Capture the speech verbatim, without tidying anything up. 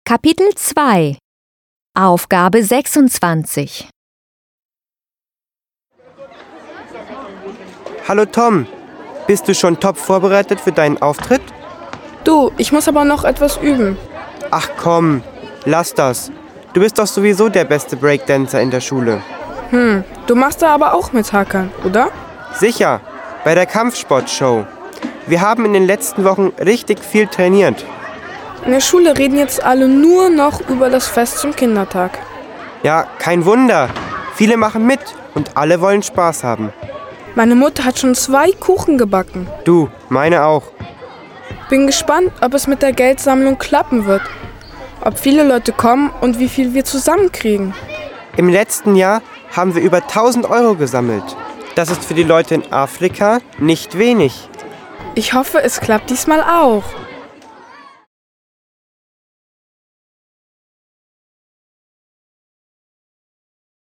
Kapitel zwei. Aufgabe sechsundzwanzig. Hallo Tom, bist du schon top vorbereitet für deinen Auftritt? Du, ich muss aber noch etwas üben. Ach komm, lass das. Du bist doch sowieso der beste Breakdancer in der Schule. Hm, du machst da aber auch mit Hackern, oder? Sicher, bei der Kampfsportshow. Wir haben in den letzten Wochen richtig viel trainiert. In der Schule reden jetzt alle nur noch über das Fest zum Kindertag. Ja, kein Wunder. Viele machen mit und alle wollen Spaß haben. Meine Mutter hat schon zwei Kuchen gebacken. Du, meine auch. Bin gespannt, ob es mit der Geldsammlung klappen wird. Ob viele Leute kommen und wie viel wir zusammenkriegen. Im letzten Jahr haben wir über tausend Euro gesammelt. Das ist für die Leute in Afrika nicht wenig. Ich hoffe, es klappt diesmal auch.